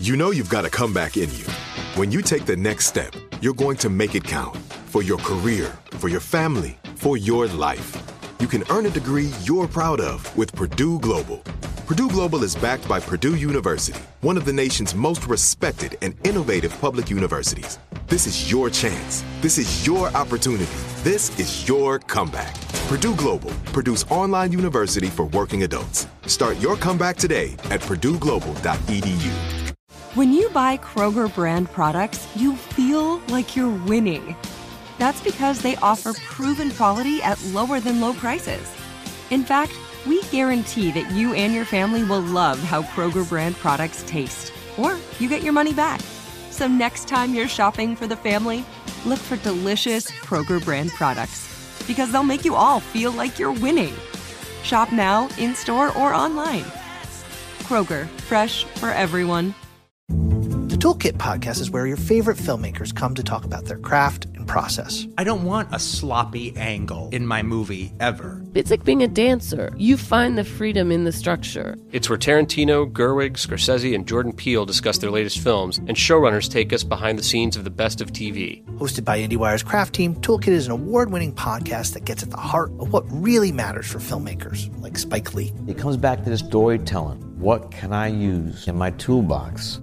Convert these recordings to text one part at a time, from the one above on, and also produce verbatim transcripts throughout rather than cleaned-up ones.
You know you've got a comeback in you. When you take the next step, you're going to make it count for your career, for your family, for your life. You can earn a degree you're proud of with Purdue Global. Purdue Global is backed by Purdue University, one of the nation's most respected and innovative public universities. This is your chance. This is your opportunity. This is your comeback. Purdue Global, Purdue's online university for working adults. Start your comeback today at purdue global dot e d u. When you buy Kroger brand products, you feel like you're winning. That's because they offer proven quality at lower than low prices. In fact, we guarantee that you and your family will love how Kroger brand products taste, or you get your money back. So next time you're shopping for the family, look for delicious Kroger brand products, because they'll make you all feel like you're winning. Shop now, in-store, or online. Kroger, fresh for everyone. The Toolkit podcast is where your favorite filmmakers come to talk about their craft and process. I don't want a sloppy angle in my movie ever. It's like being a dancer. You find the freedom in the structure. It's where Tarantino, Gerwig, Scorsese, and Jordan Peele discuss their latest films, and showrunners take us behind the scenes of the best of T V. Hosted by IndieWire's craft team, Toolkit is an award-winning podcast that gets at the heart of what really matters for filmmakers, like Spike Lee. It comes back to this storytelling. What can I use in my toolbox?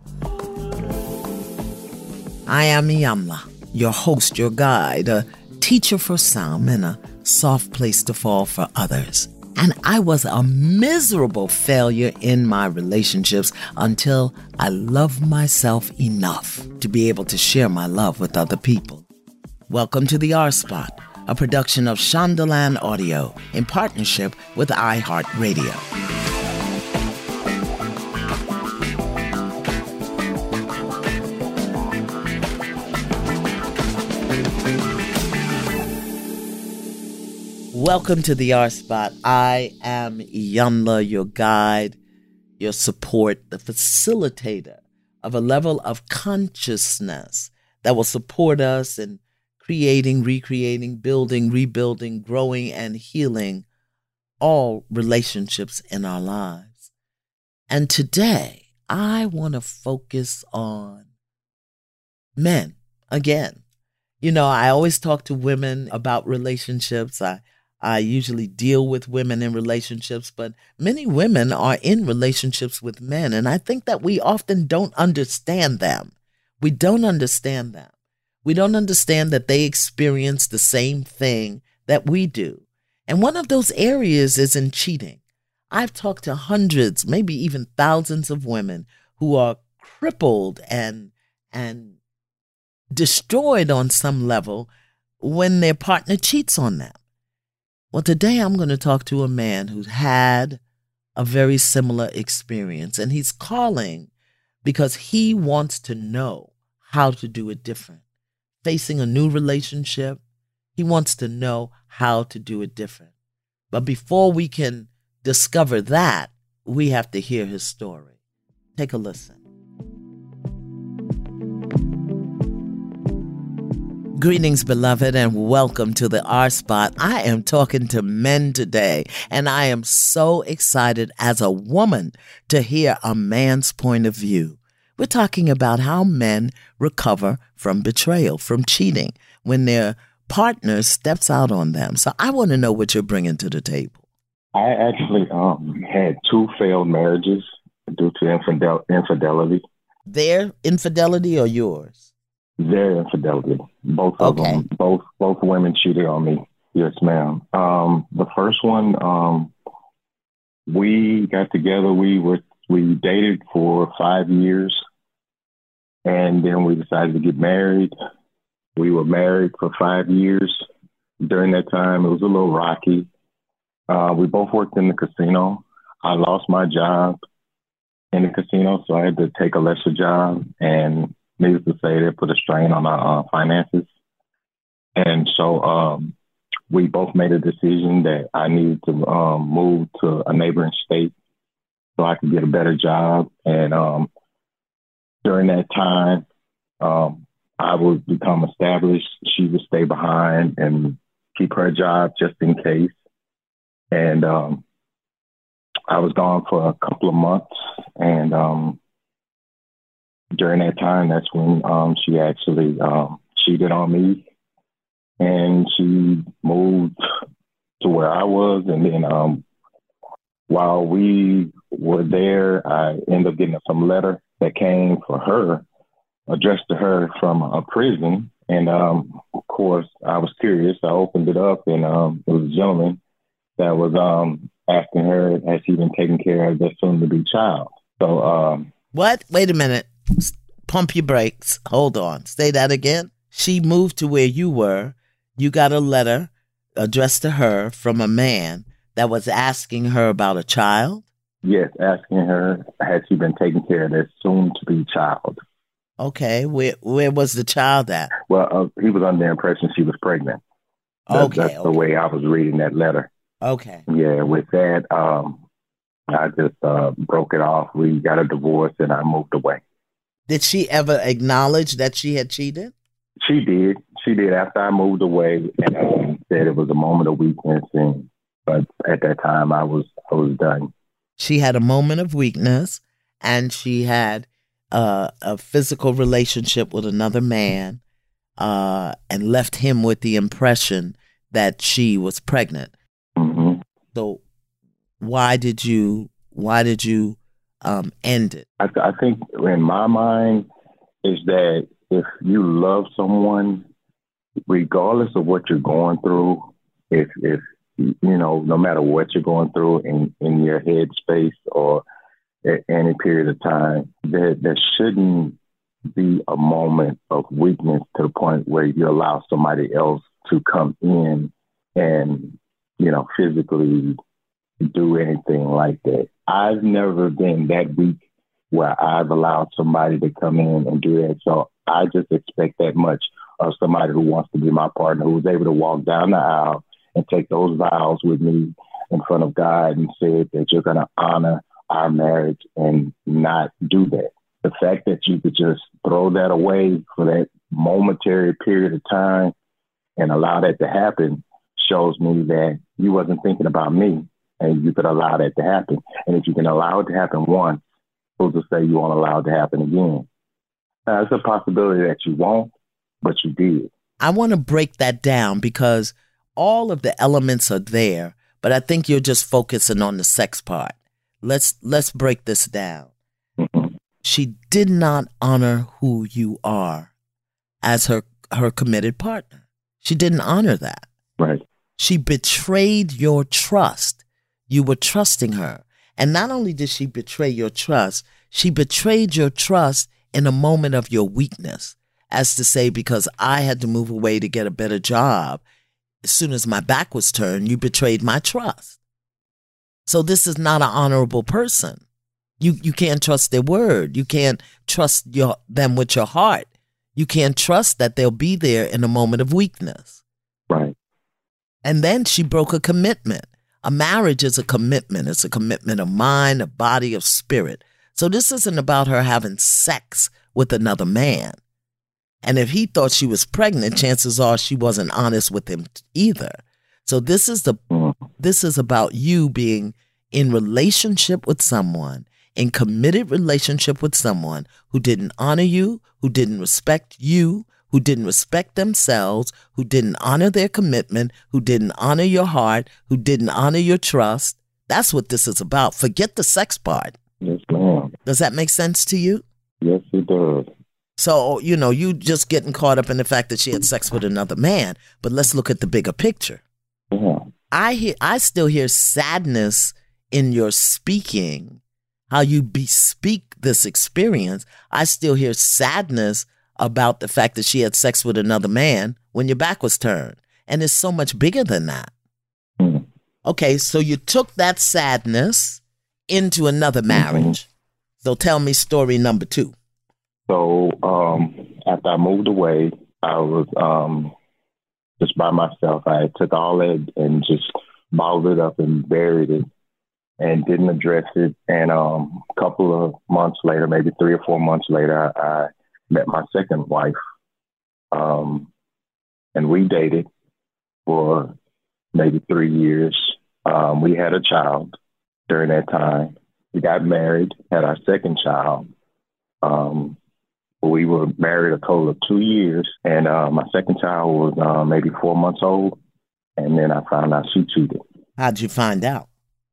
I am Iyanla, your host, your guide, a teacher for some and a soft place to fall for others. And I was a miserable failure in my relationships until I loved myself enough to be able to share my love with other people. Welcome to the R Spot, a production of Shondaland Audio in partnership with iHeartRadio. Welcome to the R Spot. I am Iyanla, your guide, your support, the facilitator of a level of consciousness that will support us in creating, recreating, building, rebuilding, growing, and healing all relationships in our lives. And today, I want to focus on men again. You know, I always talk to women about relationships. I I usually deal with women in relationships, but many women are in relationships with men, and I think that we often don't understand them. We don't understand them. We don't understand that they experience the same thing that we do. And one of those areas is in cheating. I've talked to hundreds, maybe even thousands of women who are crippled and and destroyed on some level when their partner cheats on them. Well, today I'm going to talk to a man who's had a very similar experience, and he's calling because he wants to know how to do it different. Facing a new relationship, he wants to know how to do it different. But before we can discover that, we have to hear his story. Take a listen. Greetings, beloved, and welcome to the R Spot. I am talking to men today, and I am so excited as a woman to hear a man's point of view. We're talking about how men recover from betrayal, from cheating, when their partner steps out on them. So I want to know what you're bringing to the table. I actually um, had two failed marriages due to infidel- infidelity. Their infidelity or yours? Their infidelity. Both of Okay. them. Both both women cheated on me. Yes, ma'am. Um, the first one, um, we got together. We were we dated for five years, and then we decided to get married. We were married for five years. During that time, it was a little rocky. Uh, we both worked in the casino. I lost my job in the casino, so I had to take a lesser job, and needless to say, that put a strain on our uh, finances. And so um, we both made a decision that I needed to um, move to a neighboring state so I could get a better job. And um, during that time, um, I would become established. She would stay behind and keep her job just in case. And um, I was gone for a couple of months, and um, during that time, that's when um, she actually um, cheated on me, and she moved to where I was. And then um, while we were there, I ended up getting some letter that came for her, addressed to her from a prison. And um, of course, I was curious. I opened it up, and um, it was a gentleman that was um, asking her, has he been taking care of their soon-to-be child? So, um, what? Wait a minute. Pump your brakes. Hold on. Say that again. She moved to where you were. You got a letter addressed to her from a man that was asking her about a child? Yes, asking her, has she been taking care of their soon-to-be child? Okay. Where where was the child at? Well, uh, he was under the impression she was pregnant. That, okay. That's okay. the way I was reading that letter. Okay. Yeah, with that, um, I just uh, broke it off. We got a divorce, and I moved away. Did she ever acknowledge that she had cheated? She did. She did after I moved away, and um, said it was a moment of weakness. And but at that time, I was I was done. She had a moment of weakness, and she had uh, a physical relationship with another man, uh, and left him with the impression that she was pregnant. Mm-hmm. So, why did you? Why did you um, end it? I, I think in my mind is that if you love someone, regardless of what you're going through, if if you know, no matter what you're going through in, in your head space or at any period of time, there there shouldn't be a moment of weakness to the point where you allow somebody else to come in and, you know, physically do anything like that. I've never been that weak where I've allowed somebody to come in and do that. So I just expect that much of somebody who wants to be my partner, who's able to walk down the aisle and take those vows with me in front of God and say that you're going to honor our marriage and not do that. The fact that you could just throw that away for that momentary period of time and allow that to happen shows me that you wasn't thinking about me and you could allow that to happen. And if you can allow it to happen once, who's to say you won't allow it to happen again? Now, it's a possibility that you won't, but you did. I want to break that down because all of the elements are there, but I think you're just focusing on the sex part. Let's let's break this down. Mm-hmm. She did not honor who you are as her her committed partner. She didn't honor that. Right. She betrayed your trust. You were trusting her. And not only did she betray your trust, she betrayed your trust in a moment of your weakness. As to say, because I had to move away to get a better job, as soon as my back was turned, you betrayed my trust. So this is not an honorable person. You you can't trust their word. You can't trust your them with your heart. You can't trust that they'll be there in a moment of weakness. Right. And then she broke a commitment. A marriage is a commitment. It's a commitment of mind, of body, of spirit. So this isn't about her having sex with another man. And if he thought she was pregnant, chances are she wasn't honest with him either. So this is the this is about you being in relationship with someone, in committed relationship with someone who didn't honor you, who didn't respect you, who didn't respect themselves, who didn't honor their commitment, who didn't honor your heart, who didn't honor your trust. That's what this is about. Forget the sex part. Yes, ma'am. Does that make sense to you? Yes, it does. So, you know, you just getting caught up in the fact that she had sex with another man. But let's look at the bigger picture. Yeah. I hear, I still hear sadness in your speaking, how you bespeak this experience. I still hear sadness about the fact that she had sex with another man when your back was turned. And it's so much bigger than that. Mm. Okay, so you took that sadness into another marriage. Mm-hmm. So tell me story number two. So um, after I moved away, I was um, just by myself. I took all that and just bottled it up and buried it and didn't address it. And um, a couple of months later, maybe three or four months later, I, I met my second wife. Um, and we dated for maybe three years. Um, we had a child during that time. We got married, had our second child. Um, We were married a total of two years, and uh, my second child was uh, maybe four months old, and then I found out she cheated. How'd you find out?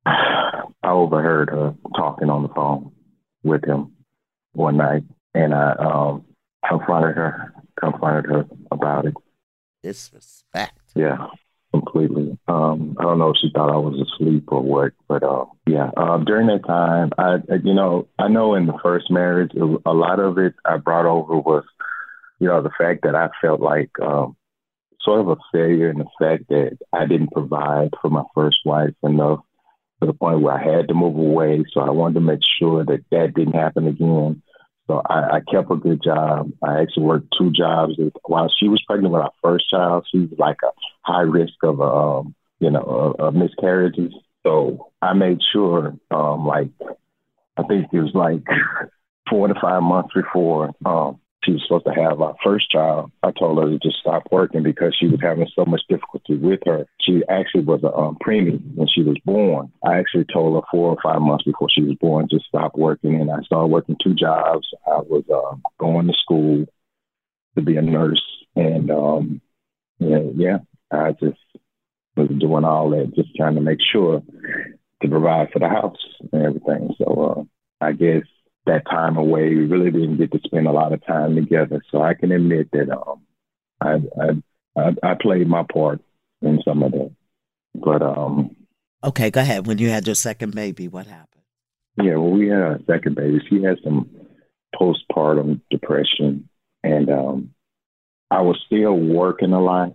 I overheard her talking on the phone with him one night, and I um, confronted her, confronted her about it. Disrespect. Yeah, completely. Um, I don't know if she thought I was asleep or what, but uh, yeah. Uh, during that time, I, you know, I know in the first marriage, it, a lot of it I brought over was, you know, the fact that I felt like um, sort of a failure in the fact that I didn't provide for my first wife enough to the point where I had to move away. So I wanted to make sure that that didn't happen again. So I, I kept a good job. I actually worked two jobs. While she was pregnant with our first child, she was like a high risk of, um, you know, of miscarriages. So I made sure, um, like, I think it was like four to five months before um, she was supposed to have our first child, I told her to just stop working because she was having so much difficulty with her. She actually was a um, preemie when she was born. I actually told her four or five months before she was born, just stop working. And I started working two jobs. I was uh, going to school to be a nurse. And um, yeah, yeah, I just was doing all that, just trying to make sure to provide for the house and everything. So uh, I guess that time away, we really didn't get to spend a lot of time together. So I can admit that um, I, I, I I played my part in some of that. But um, okay, go ahead. When you had your second baby, what happened? Yeah, well, we had a second baby. She had some postpartum depression, and um, I was still working a lot.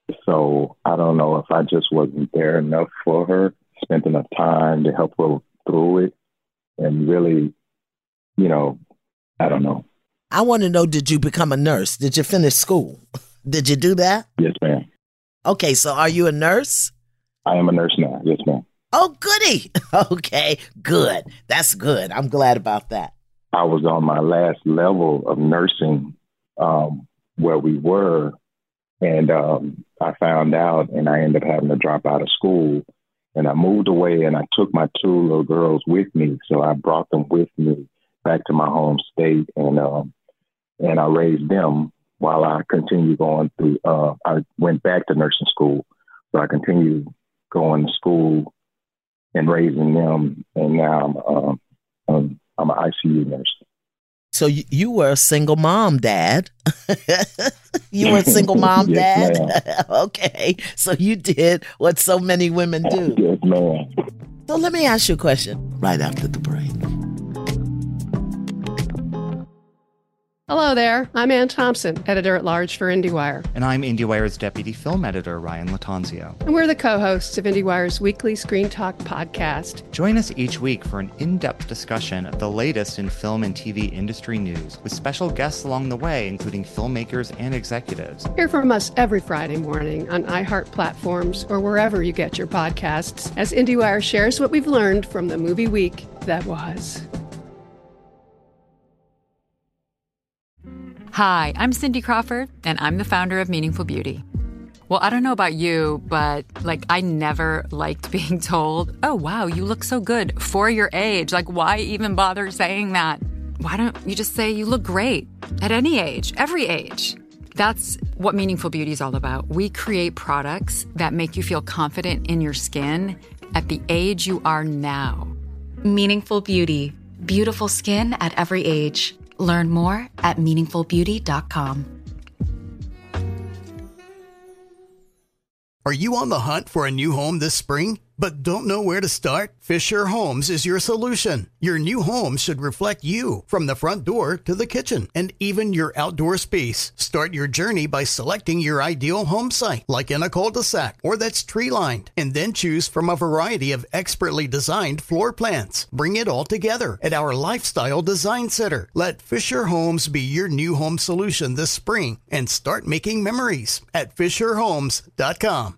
So I don't know if I just wasn't there enough for her, spent enough time to help her through it, and really, you know, I don't know. I want to know, did you become a nurse? Did you finish school? Did you do that? Yes, ma'am. Okay, so are you a nurse? I am a nurse now. Yes, ma'am. Oh, goody. Okay, good. That's good. I'm glad about that. I was on my last level of nursing um, where we were, and um, I found out, and I ended up having to drop out of school. And I moved away, and I took my two little girls with me. So I brought them with me back to my home state, and um, and I raised them while I continued going through. Uh, I went back to nursing school, so I continued going to school and raising them, and now I'm um, um, I'm an I C U nurse. So you, you were a single mom, Dad. You were a single mom, Yes, Dad? Okay, so you did what so many women do. Yes, ma'am. So let me ask you a question right after the break. Hello there, I'm Ann Thompson, editor-at-large for IndieWire. And I'm IndieWire's deputy film editor, Ryan Latanzio. And we're the co-hosts of IndieWire's weekly Screen Talk podcast. Join us each week for an in-depth discussion of the latest in film and T V industry news, with special guests along the way, including filmmakers and executives. Hear from us every Friday morning on iHeart platforms or wherever you get your podcasts, as IndieWire shares what we've learned from the movie week that was. Hi, I'm Cindy Crawford, and I'm the founder of Meaningful Beauty. Well, I don't know about you, but, like, I never liked being told, oh, wow, you look so good for your age. Like, why even bother saying that? Why don't you just say you look great at any age, every age? That's what Meaningful Beauty is all about. We create products that make you feel confident in your skin at the age you are now. Meaningful Beauty. Beautiful skin at every age. Learn more at meaningful beauty dot com. Are you on the hunt for a new home this spring, but don't know where to start? Fisher Homes is your solution. Your new home should reflect you, from the front door to the kitchen, and even your outdoor space. Start your journey by selecting your ideal home site, like in a cul-de-sac or that's tree-lined, and then choose from a variety of expertly designed floor plans. Bring it all together at our Lifestyle Design Center. Let Fisher Homes be your new home solution this spring, and start making memories at fisher homes dot com.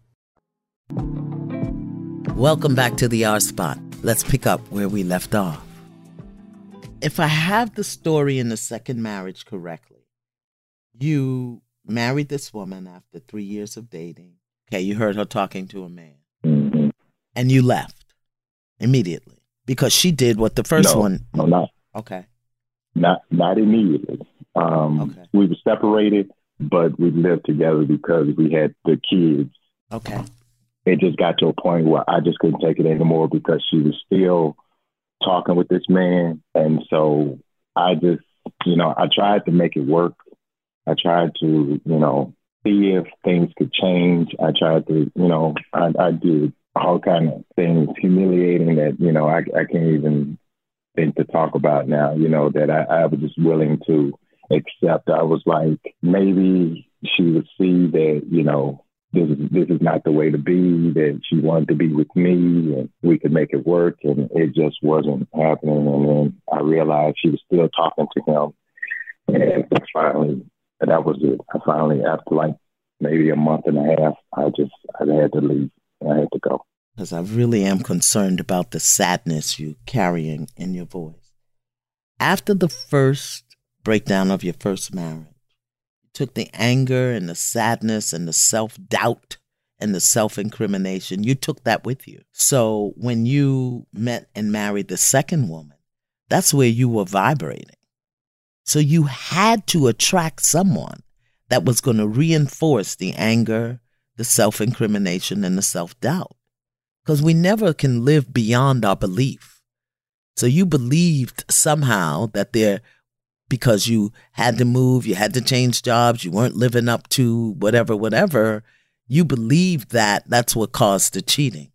Welcome back to the R Spot. Let's pick up where we left off. If I have the story in the second marriage correctly, you married this woman after three years of dating. Okay, you heard her talking to a man. Mm-hmm. And you left immediately because she did what the first no, one. No, not. Okay. not not immediately. Um, okay. We were separated, but we lived together because we had the kids. Okay. It just got to a point where I just couldn't take it anymore because she was still talking with this man. And so I just, you know, I tried to make it work. I tried to, you know, see if things could change. I tried to, you know, I, I did all kind of things humiliating that, you know, I, I can't even think to talk about now, you know, that I, I was just willing to accept. I was like, maybe she would see that, you know, this is, this is not the way to be, that she wanted to be with me and we could make it work. And it just wasn't happening. And then I realized she was still talking to him. And finally, that was it. I finally, after like maybe a month and a half, I just, I had to leave. I had to go. Because I really am concerned about the sadness you're carrying in your voice. After the first breakdown of your first marriage, you took the anger and the sadness and the self-doubt and the self-incrimination, you took that with you. So when you met and married the second woman, that's where you were vibrating. So you had to attract someone that was going to reinforce the anger, the self-incrimination, and the self-doubt. Because we never can live beyond our belief. So you believed somehow that there, because you had to move, you had to change jobs, you weren't living up to whatever, whatever, you believed that that's what caused the cheating.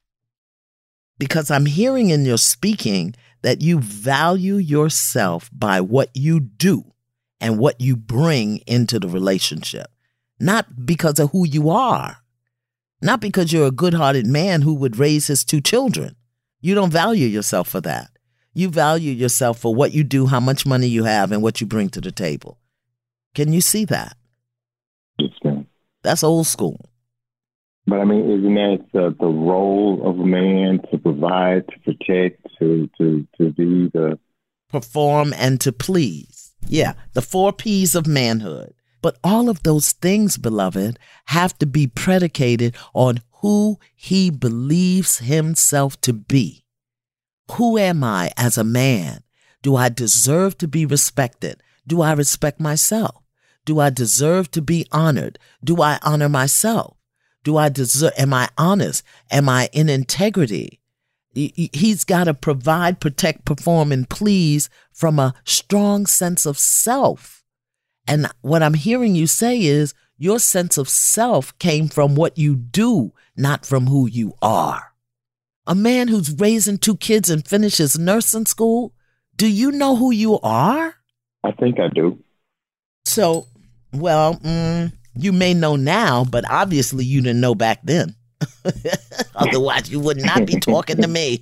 Because I'm hearing in your speaking that you value yourself by what you do and what you bring into the relationship, not because of who you are. Not because you're a good-hearted man who would raise his two children. You don't value yourself for that. You value yourself for what you do, how much money you have, and what you bring to the table. Can you see that? Yes, ma'am. That's old school. But I mean, isn't that the, the role of a man, to provide, to protect, to, to, to be the... Perform and to please. Yeah, the four P's of manhood. But all of those things, beloved, have to be predicated on who he believes himself to be. Who am I as a man? Do I deserve to be respected? Do I respect myself? Do I deserve to be honored? Do I honor myself? Do I deserve, am I honest? Am I in integrity? He's got to provide, protect, perform, and please from a strong sense of self. And what I'm hearing you say is your sense of self came from what you do, not from who you are. A man who's raising two kids and finishes nursing school, do you know who you are? I think I do. So, well, mm, you may know now, but obviously you didn't know back then. Otherwise, you would not be talking to me.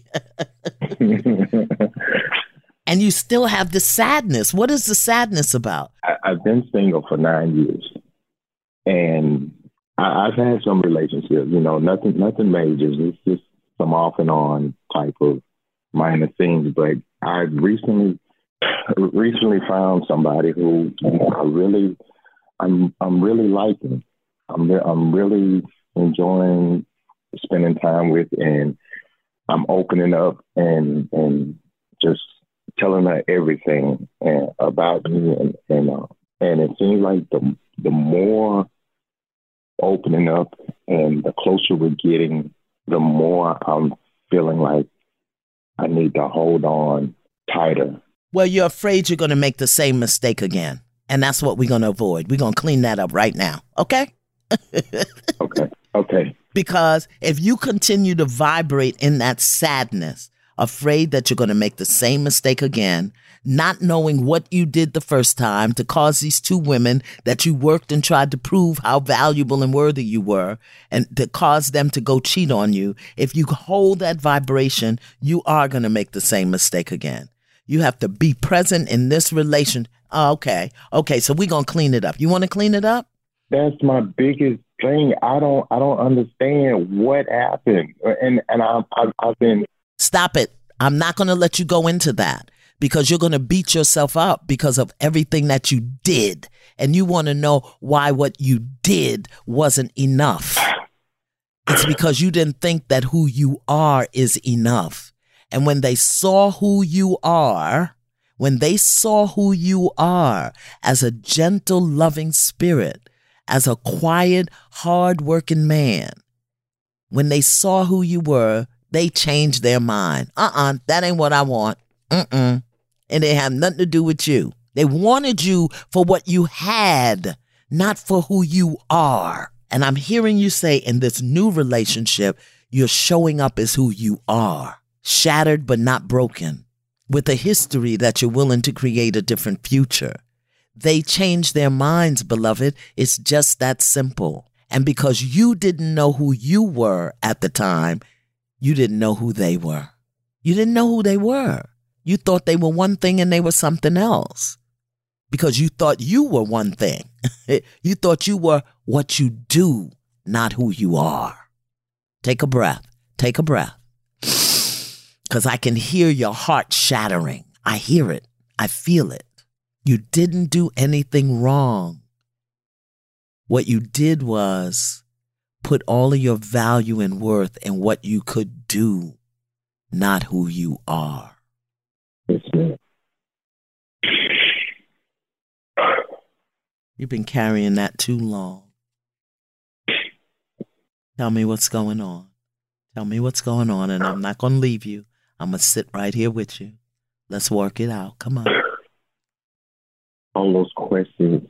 And you still have the sadness. What is the sadness about? I, I've been single for nine years. And I, I've had some relationships, you know, nothing nothing major. It's just some off and on type of minor things. But I recently recently found somebody who I really, I'm I'm really liking. I'm I'm really enjoying spending time with, and I'm opening up and and just telling her everything and, about me, and and, uh, and it seems like the the more opening up and the closer we're getting, the more I'm feeling like I need to hold on tighter. Well, you're afraid you're going to make the same mistake again, and that's what we're going to avoid. We're going to clean that up right now, okay? Okay, okay. Because if you continue to vibrate in that sadness, afraid that you're going to make the same mistake again, not knowing what you did the first time to cause these two women that you worked and tried to prove how valuable and worthy you were, and to cause them to go cheat on you, if you hold that vibration, you are going to make the same mistake again. You have to be present in this relation. Oh, okay. Okay. So we're going to clean it up. You want to clean it up? That's my biggest thing. I don't, I don't understand what happened. And, and I, I, I've been. Stop it. I'm not going to let you go into that, because you're going to beat yourself up because of everything that you did. And you want to know why what you did wasn't enough. It's because you didn't think that who you are is enough. And when they saw who you are, when they saw who you are as a gentle, loving spirit, as a quiet, hard-working man, when they saw who you were, they changed their mind. Uh-uh, that ain't what I want. Mm-mm. And it had nothing to do with you. They wanted you for what you had, not for who you are. And I'm hearing you say in this new relationship, you're showing up as who you are, shattered but not broken, with a history that you're willing to create a different future. They changed their minds, beloved. It's just that simple. And because you didn't know who you were at the time, you didn't know who they were. You didn't know who they were. You thought they were one thing and they were something else. Because you thought you were one thing. You thought you were what you do, not who you are. Take a breath. Take a breath. Because I can hear your heart shattering. I hear it. I feel it. You didn't do anything wrong. What you did was put all of your value and worth in what you could do, not who you are. Yes, ma'am. You've been carrying that too long. Tell me what's going on. Tell me what's going on, and I'm not going to leave you. I'm going to sit right here with you. Let's work it out. Come on. All those questions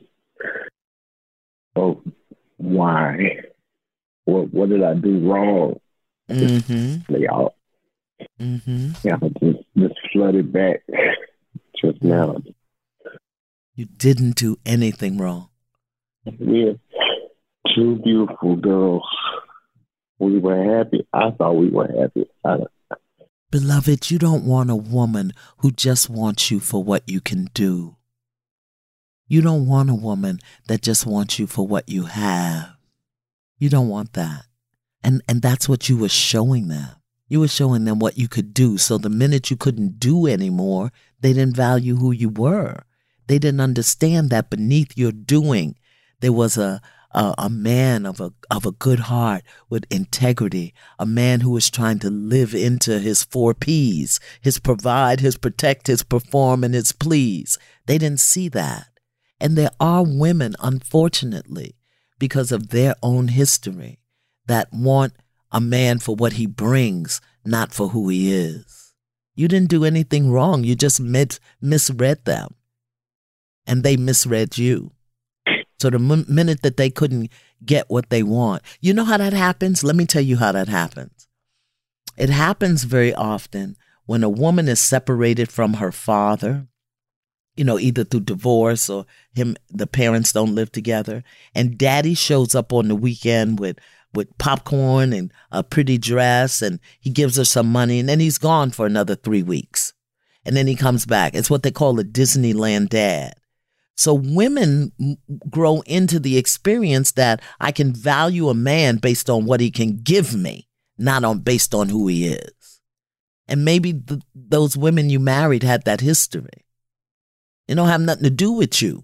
of why, what what did I do wrong? Mm-hmm. They all, mm-hmm. yeah, just, just flooded back just now. You didn't do anything wrong. We're two beautiful girls. We were happy. I thought we were happy. I, Beloved, you don't want a woman who just wants you for what you can do. You don't want a woman that just wants you for what you have. You don't want that. And and that's what you were showing them. You were showing them what you could do. So the minute you couldn't do anymore, they didn't value who you were. They didn't understand that beneath your doing, there was a, a, a man of a, of a good heart with integrity, a man who was trying to live into his four P's, his provide, his protect, his perform, and his please. They didn't see that. And there are women, unfortunately, because of their own history, that want a man for what he brings, not for who he is. You didn't do anything wrong. You just mis- misread them. And they misread you. So the m- minute that they couldn't get what they want, you know how that happens? Let me tell you how that happens. It happens very often when a woman is separated from her father, you know, either through divorce or him, the parents don't live together, and daddy shows up on the weekend with, with popcorn and a pretty dress, and he gives her some money, and then he's gone for another three weeks. And then he comes back. It's what they call a Disneyland dad. So women grow into the experience that I can value a man based on what he can give me, not on based on who he is. And maybe the, those women you married had that history. It don't have nothing to do with you.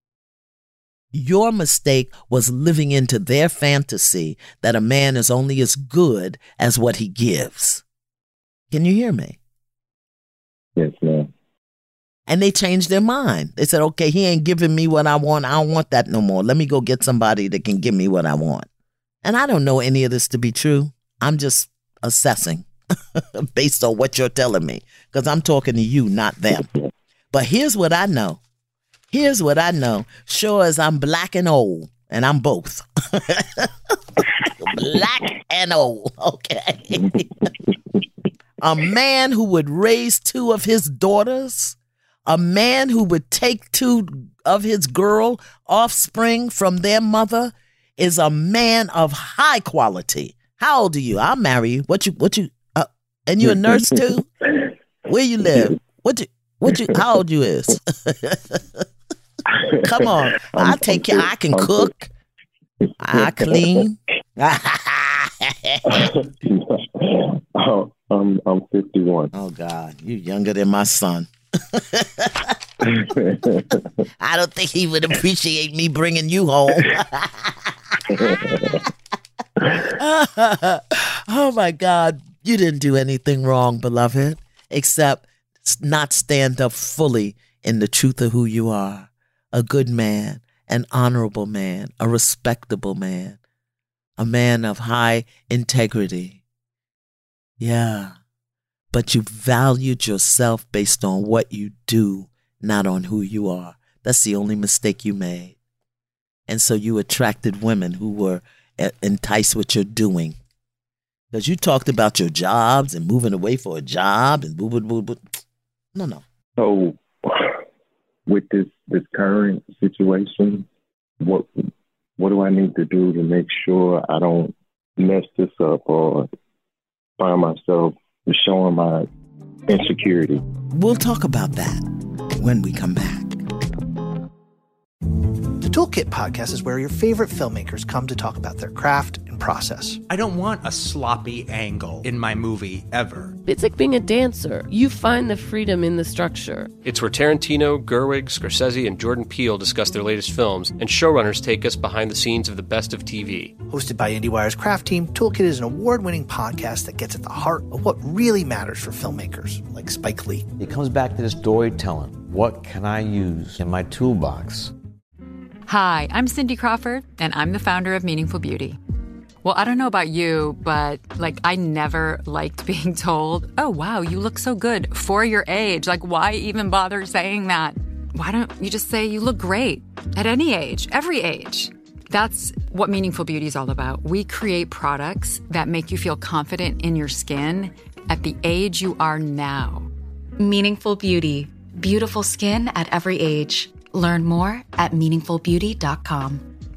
Your mistake was living into their fantasy that a man is only as good as what he gives. Can you hear me? Yes, ma'am. And they changed their mind. They said, okay, he ain't giving me what I want. I don't want that no more. Let me go get somebody that can give me what I want. And I don't know any of this to be true. I'm just assessing based on what you're telling me, because I'm talking to you, not them. But here's what I know. Here's what I know. Sure as I'm black and old, and I'm both. Black and old, okay? A man who would raise two of his daughters, a man who would take two of his girl offspring from their mother, is a man of high quality. How old are you? I'll marry you. What you, what you, uh, and you a nurse too? Where you live? What you, what you, how old you is? Come on. I'll take care. I can cook. I clean. oh, I'm, I'm fifty-one. Oh, God. You're younger than my son. I don't think he would appreciate me bringing you home. Oh, my God. You didn't do anything wrong, beloved, except not stand up fully in the truth of who you are. A good man, an honorable man, a respectable man, a man of high integrity. Yeah. But you valued yourself based on what you do, not on who you are. That's the only mistake you made. And so you attracted women who were enticed with your doing. Because you talked about your jobs and moving away for a job and boo, boo, boo, boo. No, no. So with this, this current situation, what what do I need to do to make sure I don't mess this up or find myself showing my insecurity? We'll talk about that when we come back. The Toolkit Podcast is where your favorite filmmakers come to talk about their craft and process. I don't want a sloppy angle in my movie ever. It's like being a dancer. You find the freedom in the structure. It's where Tarantino, Gerwig, Scorsese, and Jordan Peele discuss their latest films, and showrunners take us behind the scenes of the best of T V. Hosted by IndieWire's Craft Team, Toolkit is an award-winning podcast that gets at the heart of what really matters for filmmakers, like Spike Lee. It comes back to the storytelling. What can I use in my toolbox? Hi, I'm Cindy Crawford, and I'm the founder of Meaningful Beauty. Well, I don't know about you, but, like, I never liked being told, oh, wow, you look so good for your age. Like, why even bother saying that? Why don't you just say you look great at any age, every age? That's what Meaningful Beauty is all about. We create products that make you feel confident in your skin at the age you are now. Meaningful Beauty. Beautiful skin at every age. Learn more at meaningful beauty dot com.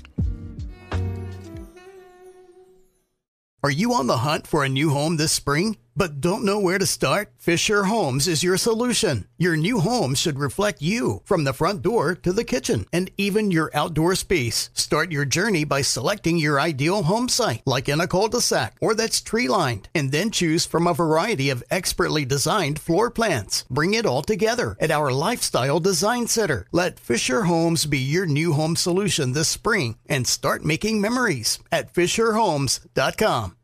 Are you on the hunt for a new home this spring, but don't know where to start? Fisher Homes is your solution. Your new home should reflect you, from the front door to the kitchen, and even your outdoor space. Start your journey by selecting your ideal home site, like in a cul-de-sac or that's tree-lined, and then choose from a variety of expertly designed floor plans. Bring it all together at our Lifestyle Design Center. Let Fisher Homes be your new home solution this spring, and start making memories at fisher homes dot com.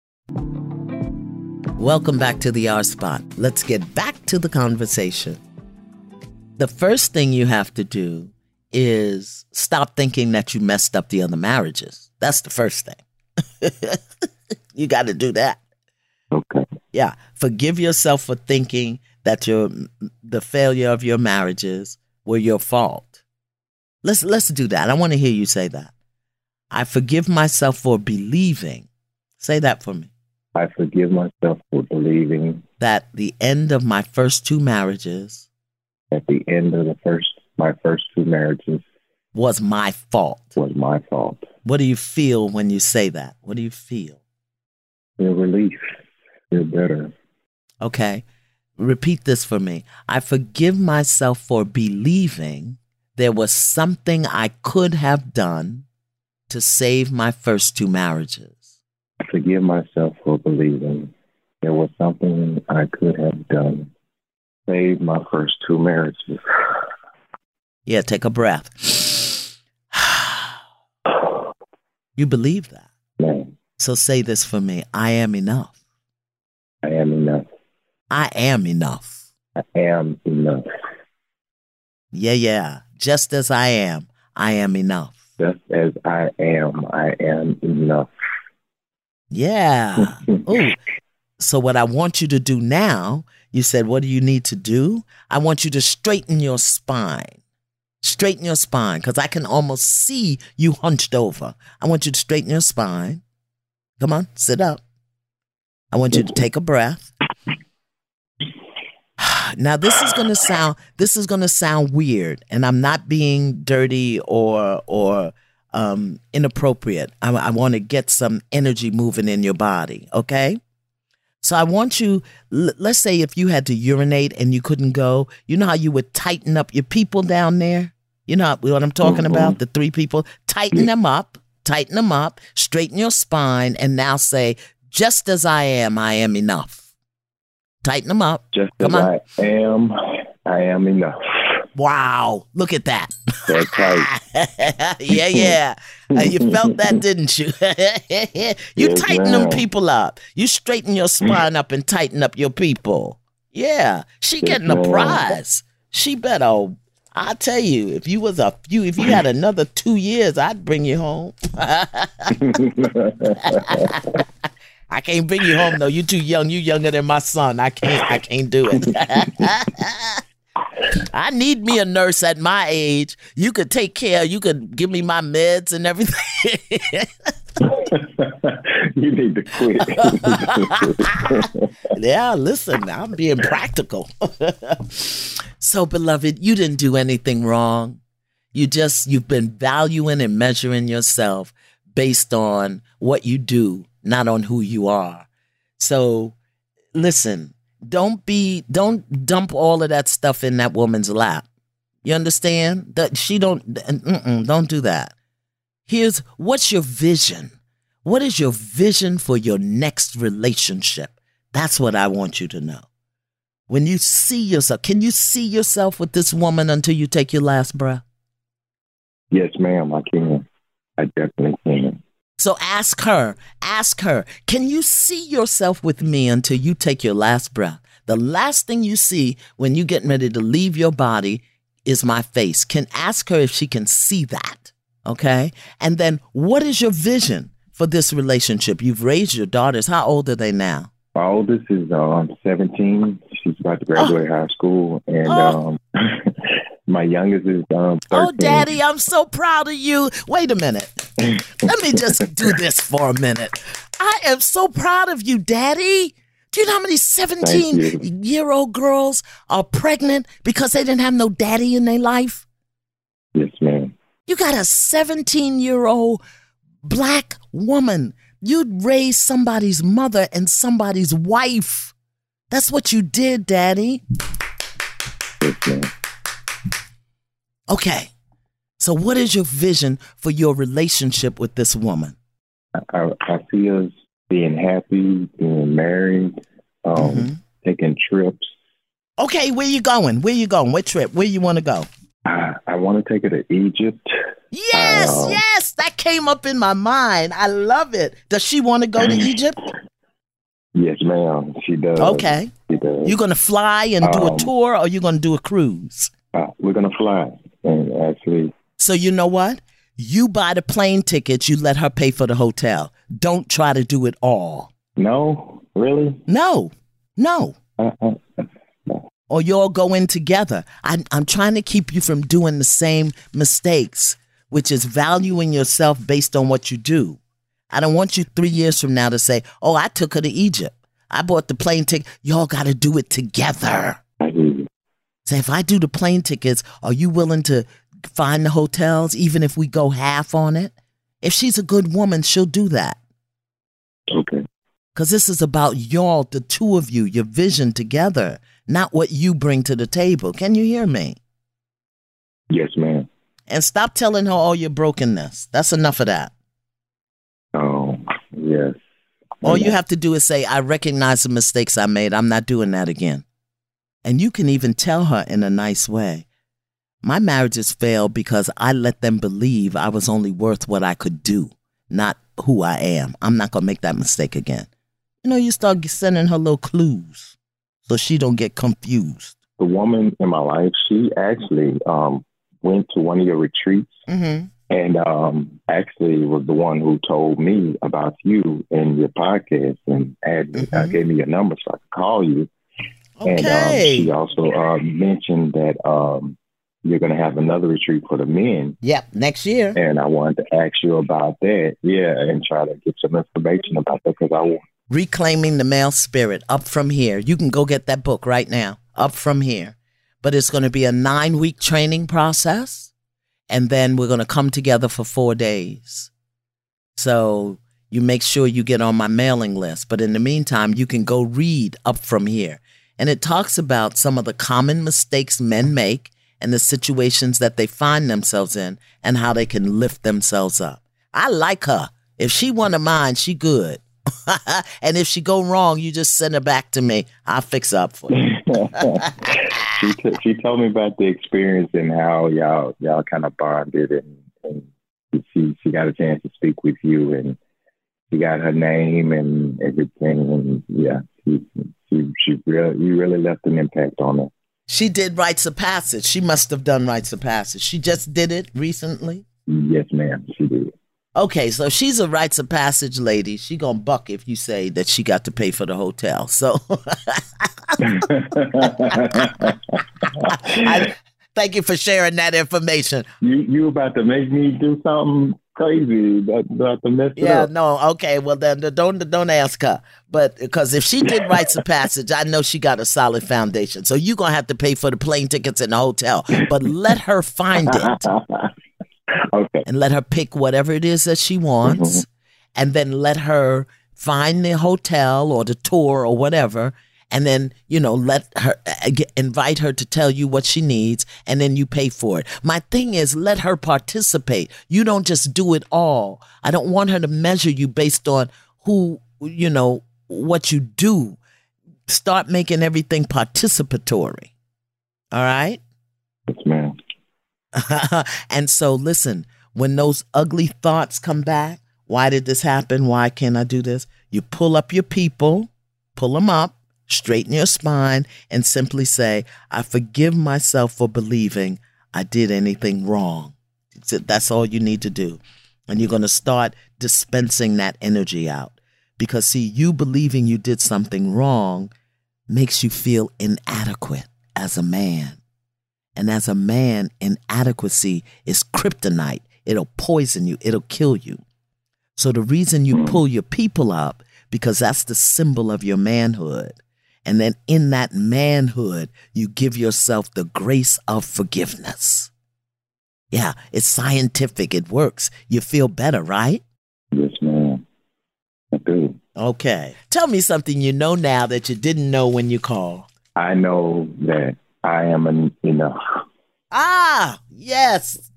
Welcome back to the R Spot. Let's get back to the conversation. The first thing you have to do is stop thinking that you messed up the other marriages. That's the first thing. You got to do that. Okay. Yeah. Forgive yourself for thinking that your the failure of your marriages were your fault. Let's let's do that. I want to hear you say that. I forgive myself for believing. Say that for me. I forgive myself for believing that the end of my first two marriages, at the end of the first my first two marriages, was my fault. Was my fault. What do you feel when you say that? What do you feel? Feel relief. Feel better. Okay. Repeat this for me. I forgive myself for believing there was something I could have done to save my first two marriages. I forgive myself for believing there was something I could have done to save my first two marriages. Yeah, take a breath. You believe that? No. So say this for me. I am enough. I am enough. I am enough. I am enough. Yeah, yeah. Just as I am, I am enough. Just as I am, I am enough. Yeah. Oh, so what I want you to do now, you said, what do you need to do? I want you to straighten your spine. Straighten your spine, because I can almost see you hunched over. I want you to straighten your spine. Come on, sit up. I want you to take a breath. Now, this is going to sound, this is going to sound weird, and I'm not being dirty or, or, Um, inappropriate. I, I want to get some energy moving in your body, okay? So I want you, l- let's say if you had to urinate and you couldn't go, you know how you would tighten up your people down there? You know what I'm talking mm-hmm. about? The three people. Tighten them up, tighten them up, straighten your spine, and now say, just as I am, I am enough. Tighten them up. Just Come as on. I am, I am enough. Wow, look at that. That's right. yeah, yeah. Uh, you felt that, didn't you? you yes, tighten ma'am. them people up. You straighten your spine up and tighten up your people. Yeah, she getting a prize. She better. I tell you, if you was a few, if you had another two years, I'd bring you home. I can't bring you home though. You too young. You younger than my son. I can't. I can't do it. I need me a nurse at my age. You could take care. You could give me my meds and everything. You need to quit. Yeah, listen, I'm being practical. So, beloved, you didn't do anything wrong. You just, you've been valuing and measuring yourself based on what you do, not on who you are. So, listen, don't be, don't dump all of that stuff in that woman's lap. You understand? That she don't, mm-mm, don't do that. Here's, what's your vision? What is your vision for your next relationship? That's what I want you to know. When you see yourself, can you see yourself with this woman until you take your last breath? Yes, ma'am, I can. I definitely can. So ask her, ask her, can you see yourself with me until you take your last breath? The last thing you see when you're getting ready to leave your body is my face. Can ask her if she can see that, okay? And then what is your vision for this relationship? You've raised your daughters. How old are they now? My oldest is um, seventeen. She's about to graduate oh. high school. And oh. um, my youngest is um, thirteen. Oh, Daddy, I'm so proud of you. Wait a minute. Let me just do this for a minute. I am so proud of you, Daddy. Do you know how many seventeen-year-old girls are pregnant because they didn't have no daddy in their life? Yes, ma'am. You got a seventeen-year-old black woman. You'd raise somebody's mother and somebody's wife. That's what you did, Daddy. Yes, ma'am. Okay. So what is your vision for your relationship with this woman? I, I see us being happy, being married, um, mm-hmm. taking trips. Okay, where you going? Where you going? What trip? Where you want to go? I, I want to take her to Egypt. Yes, uh, yes, that came up in my mind. I love it. Does she want to go to Egypt? Yes, ma'am. She does. Okay. She does. You going to fly and do um, a tour, or you going to do a cruise? Uh, we're going to fly, and actually. So you know what? You buy the plane tickets. You let her pay for the hotel. Don't try to do it all. No, really? No, no. Uh, uh, Or you'll go in together. I'm, I'm trying to keep you from doing the same mistakes, which is valuing yourself based on what you do. I don't want you three years from now to say, oh, I took her to Egypt. I bought the plane ticket. Y'all got to do it together. Say, if I do the plane tickets, are you willing to find the hotels, even if we go half on it? If she's a good woman, she'll do that. Okay. Because this is about y'all, the two of you, your vision together, not what you bring to the table. Can you hear me? Yes, ma'am. And stop telling her all your brokenness. That's enough of that. Oh, yes. All you have to do is say, I recognize the mistakes I made. I'm not doing that again. And you can even tell her in a nice way, my marriages failed because I let them believe I was only worth what I could do, not who I am. I'm not going to make that mistake again. You know, you start sending her little clues so she don't get confused. The woman in my life, she actually um, went to one of your retreats mm-hmm. and um, actually was the one who told me about you and your podcast and add, mm-hmm. uh, gave me your number so I could call you. Okay. And um, she also uh, mentioned that um, you're going to have another retreat for the men. Yep, next year. And I wanted to ask you about that. Yeah, and try to get some information about that because I want. Reclaiming the Male Spirit, Up From Here. You can go get that book right now, Up From Here. But it's going to be a nine-week training process, and then we're going to come together for four days. So you make sure you get on my mailing list. But in the meantime, you can go read Up From Here. And it talks about some of the common mistakes men make and the situations that they find themselves in and how they can lift themselves up. I like her. If she one of mine, she good. And if she go wrong, you just send her back to me. I'll fix her up for you. she, t- she told me about the experience and how y'all y'all kind of bonded, and, and she she got a chance to speak with you, and she got her name and everything, and yeah, she She, she really, you really left an impact on her. She did Rites of Passage. She must have done Rites of Passage. She just did it recently? Yes, ma'am, she did. Okay, so she's a Rites of Passage lady. She gonna buck if you say that she got to pay for the hotel. So I, thank you for sharing that information. You you about to make me do something crazy about, about to mess it yeah, up. no, okay, well then don't don't ask her. But because if she did Rites of Passage, I know she got a solid foundation. So you're gonna have to pay for the plane tickets and the hotel. But let her find it. Okay. And let her pick whatever it is that she wants. Mm-hmm. And then let her find the hotel or the tour or whatever. And then, you know, let her uh, get, invite her to tell you what she needs. And then you pay for it. My thing is, let her participate. You don't just do it all. I don't want her to measure you based on who, you know, what you do. Start making everything participatory. All right? Yes, ma'am. And so, listen, when those ugly thoughts come back, why did this happen? Why can't I do this? You pull up your people, pull them up, straighten your spine, and simply say, I forgive myself for believing I did anything wrong. That's all you need to do. And you're going to start dispensing that energy out. Because, see, you believing you did something wrong makes you feel inadequate as a man. And as a man, inadequacy is kryptonite. It'll poison you. It'll kill you. So the reason you pull your people up, because that's the symbol of your manhood. And then in that manhood, you give yourself the grace of forgiveness. Yeah, it's scientific. It works. You feel better, right? Yes, ma'am. I do. Okay. Tell me something you know now that you didn't know when you called. I know that I am en- enough. Ah, yes.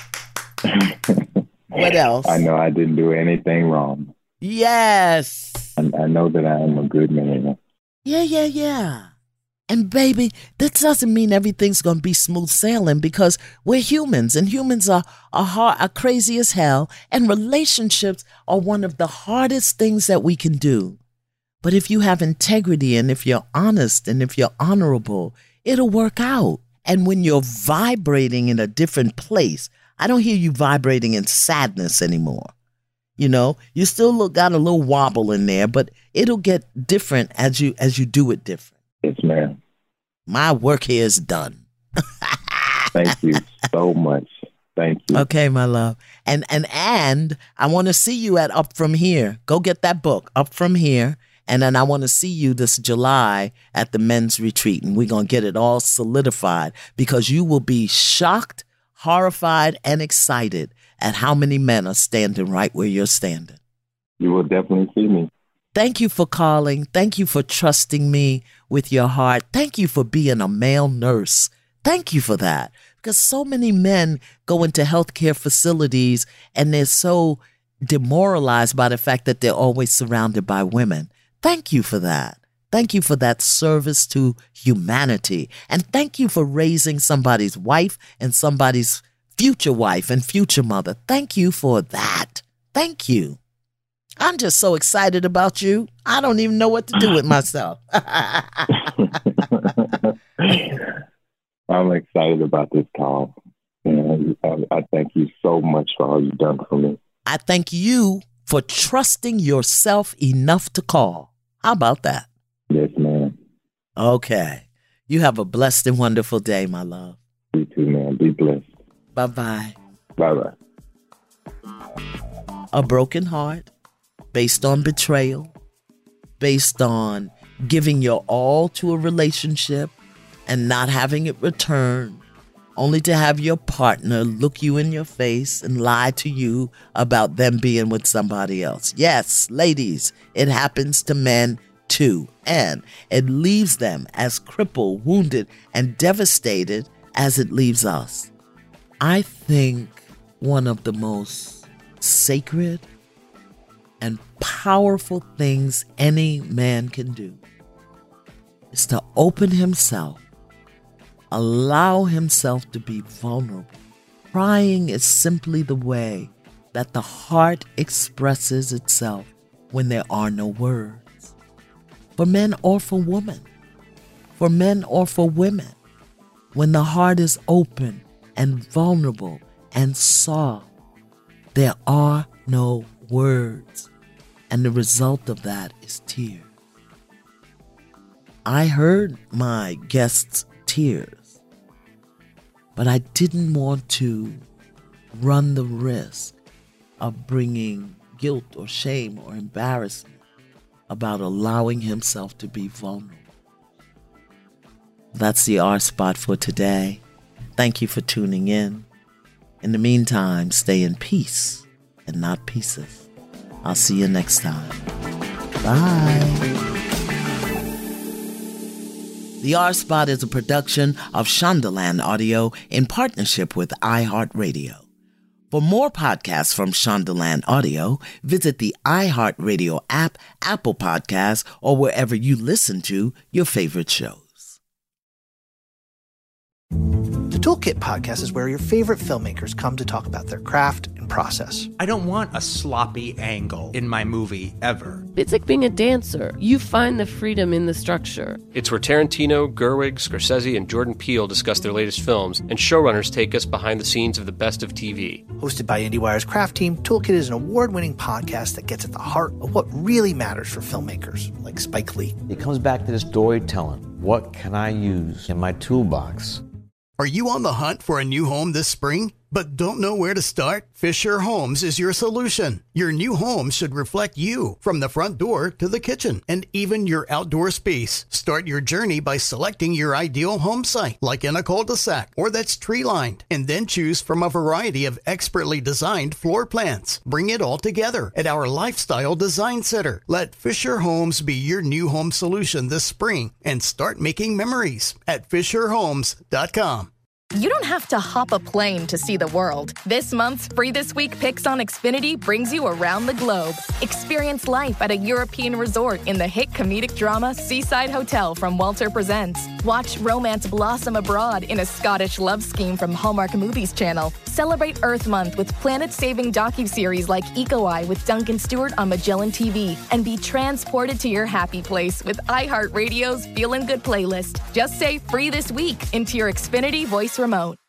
What else? I know I didn't do anything wrong. Yes. I, I know that I am a good man. Yeah, yeah, yeah. And baby, that doesn't mean everything's going to be smooth sailing because we're humans and humans are, are, hard, are crazy as hell. And relationships are one of the hardest things that we can do. But if you have integrity and if you're honest and if you're honorable, it'll work out. And when you're vibrating in a different place, I don't hear you vibrating in sadness anymore. You know, you still look, got a little wobble in there, but it'll get different as you as you do it different. Yes, ma'am. My work here is done. Thank you so much. Thank you. Okay, my love. And and and I want to see you at Up From Here. Go get that book, Up From Here. And then I want to see you this July at the men's retreat. And we're going to get it all solidified because you will be shocked, horrified, and excited at how many men are standing right where you're standing. You will definitely see me. Thank you for calling. Thank you for trusting me with your heart. Thank you for being a male nurse. Thank you for that. Because so many men go into healthcare facilities and they're so demoralized by the fact that they're always surrounded by women. Thank you for that. Thank you for that service to humanity. And thank you for raising somebody's wife and somebody's future wife and future mother. Thank you for that. Thank you. I'm just so excited about you. I don't even know what to do with myself. I'm excited about this call. And I, I thank you so much for all you've done for me. I thank you for trusting yourself enough to call. How about that? Yes, ma'am. Okay. You have a blessed and wonderful day, my love. You too, man. Be blessed. Bye-bye. Bye-bye. A broken heart based on betrayal, based on giving your all to a relationship and not having it returned, only to have your partner look you in your face and lie to you about them being with somebody else. Yes, ladies, it happens to men too. And it leaves them as crippled, wounded, and devastated as it leaves us. I think one of the most sacred and powerful things any man can do is to open himself, allow himself to be vulnerable. Crying is simply the way that the heart expresses itself when there are no words. for men or for women, for men or for women. When the heart is open and vulnerable and soft, there are no words, and the result of that is tears. I heard my guests' tears, but I didn't want to run the risk of bringing guilt or shame or embarrassment about allowing himself to be vulnerable. That's the R Spot for today. Thank you for tuning in. In the meantime, stay in peace and not pieces. I'll see you next time. Bye. The R Spot is a production of Shondaland Audio in partnership with iHeartRadio. For more podcasts from Shondaland Audio, visit the iHeartRadio app, Apple Podcasts, or wherever you listen to your favorite shows. The Toolkit Podcast is where your favorite filmmakers come to talk about their craft and process. I don't want a sloppy angle in my movie ever. It's like being a dancer. You find the freedom in the structure. It's where Tarantino, Gerwig, Scorsese, and Jordan Peele discuss their latest films, and showrunners take us behind the scenes of the best of T V. Hosted by IndieWire's craft team, Toolkit is an award-winning podcast that gets at the heart of what really matters for filmmakers, like Spike Lee. It comes back to the storytelling. What can I use in my toolbox? Are you on the hunt for a new home this spring, but don't know where to start? Fisher Homes is your solution. Your new home should reflect you, from the front door to the kitchen, and even your outdoor space. Start your journey by selecting your ideal home site, like in a cul-de-sac or that's tree-lined, and then choose from a variety of expertly designed floor plans. Bring it all together at our Lifestyle Design Center. Let Fisher Homes be your new home solution this spring, and start making memories at fisher homes dot com. You don't have to hop a plane to see the world. This month's Free This Week Picks on Xfinity brings you around the globe. Experience life at a European resort in the hit comedic drama Seaside Hotel from Walter Presents. Watch romance blossom abroad in a Scottish love scheme from Hallmark Movies Channel. Celebrate Earth Month with planet-saving docuseries like Eco Eye with Duncan Stewart on Magellan T V. And be transported to your happy place with iHeartRadio's Feelin' Good playlist. Just say Free This Week into your Xfinity voice remote.